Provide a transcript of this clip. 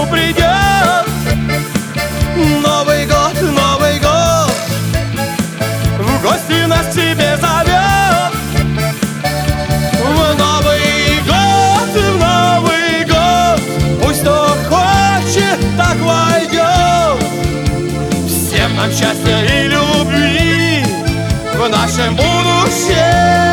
придет. Новый год, в гости нас к себе зовет. В Новый год, пусть кто хочет, так войдет. Всем нам счастья и любви в нашем будущем.